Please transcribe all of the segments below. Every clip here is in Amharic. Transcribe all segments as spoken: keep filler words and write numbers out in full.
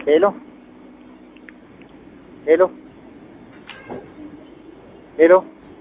Hello. Hello. Hello.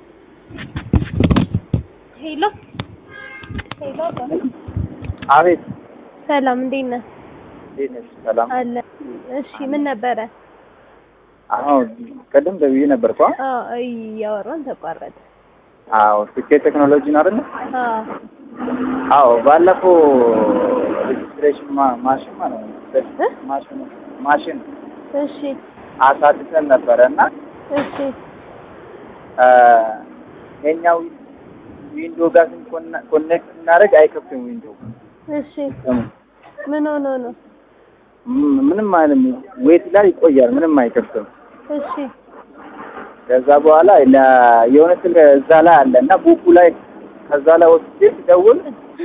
Hello. Hello. አቤት። ሰላም እንዴት ነህ? እንዴት ነሽ? ሰላም አለ። እሺ ምን ነበረ? አሁን ቀደም ደውዬ ነበርኩ። አዎ እያወራን ተቋረጠ። አዎ ስኬት ቴክኖሎጂ ነው አይደል? አዎ አዎ ባለፈው ሬጅስትሬሽን ማሽን ማለት ነው ማሽን ማሽን እሺ አሳድሰን ነበረና እሺ አ የኛው ዊንዶ ጋር ኮኔክት እናደርግ አይከፍትም ዊንዶ። እሺ ምን ሆኖ ነው? ምንም አይልም ዌት ላይ ይቆያል ምንም አይከፍትም። እሺ ከዛ በኋላ የሆነ ስልክ እዛ ላይ አለና ቡኩ ላይ ከዛ ላይ ወጥቼ ደውል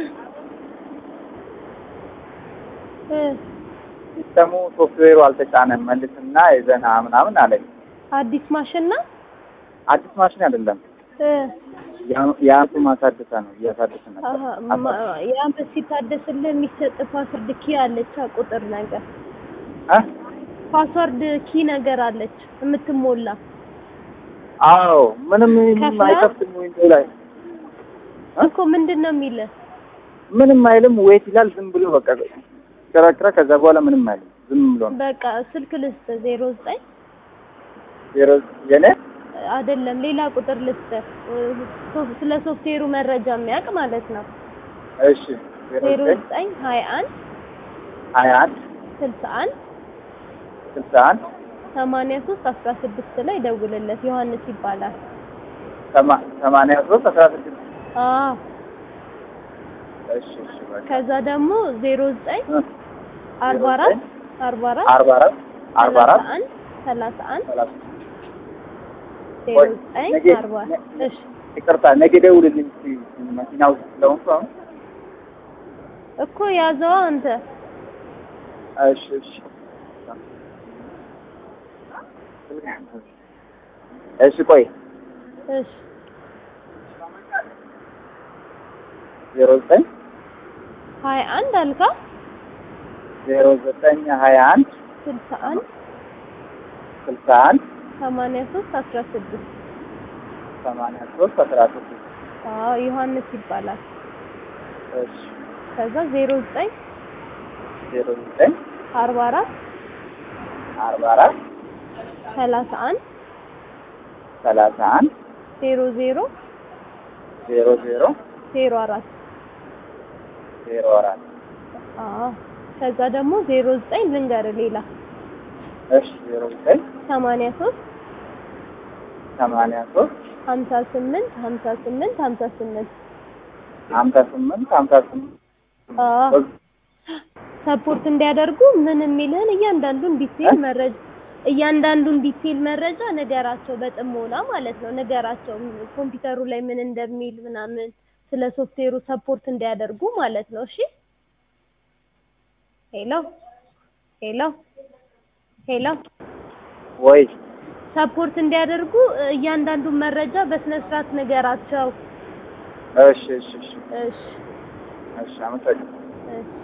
እ ሲስተሙ ሶፍትዌሩ አልተጫነም መልስና ይዘና ምናምን አለኝ። አዲስ ማሽን ነው? አዲስ ማሽን አይደለም እ ያንቱ ማሳደሳ ነው ያሳደሰ ነበር። አሃ ያን ሲታደስልህ የሚሰጥ ፓስወርድ ኪ አለች ቁጥር ነገር አ ፓስወርድ ኪ ነገር አለች የምትሞላ። አዎ ምንም አይከፍትም ዊንዶ ላይ እኮ ምንድነው የሚለው? ምንም አይልም ዌት ይላል ዝም ብሎ በቃ ከራክራ ከዛ በኋላ ምንም አይልም ዝም ብሎ በቃ ስልክ ልስጥ ዜሮ ዘጠኝ ዜሮ የኔ አይደለም ሌላ ቁጥር ልስጥ ስለ ሶፍትዌሩ መረጃ የሚያውቅ ማለት ነው። እሺ ዜሮ ዘጠኝ ሀያ አንድ ሀያ አንድ ስልሳ አንድ ስልሳ አንድ ሰማንያ ሶስት አስራ ስድስት ላይ ደውልለት ዮሐንስ ይባላል። ሰማንያ ሶስት አስራ ስድስት አዎ እሺ እሺ በቃ ከዛ ደግሞ ዜሮ ዘጠኝ አርባ አራት አርባ አራት አርባ አራት አርባ አራት ሰላሳ አንድ ዜሮ ዘጠኝ አርባ እሺ ይቅርታ ነገ ደውልልኝ መኪናው ስለሆንኩ አሁን እኮ ያዘው አንተ። እሺ እሺ እሺ ቆይ እሺ ዜሮ ዘጠኝ ሀያ አንድ አልካ ዜሮ ዘጠኝ ሀያ አንድ ስልሳ አንድ ስልሳ አንድ ሰማንያ ሶስት አስራ ስድስት ሰማንያ ሶስት አስራ ስድስት አዎ ዮሐንስ ይባላል። እሺ ከዛ ዜሮ ዘጠኝ ዜሮ ዘጠኝ አርባ አራት አርባ አራት ሰላሳ አንድ ሰላሳ አንድ ዜሮ ዜሮ ዜሮ ዜሮ ዜሮ አራት ዜሮ አራት አዎ ከዛ ደግሞ ዜሮ ዘጠኝ ልንገርህ ሌላ እሺ ዜሮ ዘጠኝ ሰማንያ ሶስት ሰማንያ ሶስት ሀምሳ ስምንት ሀምሳ ስምንት ሀምሳ ስምንት ሀምሳ ስምንት ሀምሳ ስምንት አዎ ሰፖርት እንዲያደርጉ ምን የሚልህን እያንዳንዱን ዲቴል መረጃ እያንዳንዱን ዲቴል መረጃ ነገራቸው በጥሞና ማለት ነው። ነገራቸው ኮምፒውተሩ ላይ ምን እንደሚል ምናምን ስለ ሶፍትዌሩ ሰፖርት እንዲያደርጉ ማለት ነው። እሺ ሄሎ ሄሎ ሄሎ ወይ ሰፖርት እንዲያደርጉ እያንዳንዱን መረጃ በስነ ስርዓት ነገራቸው። እሺ እሺ እሺ እሺ እሺ አመሰግናለሁ። እሺ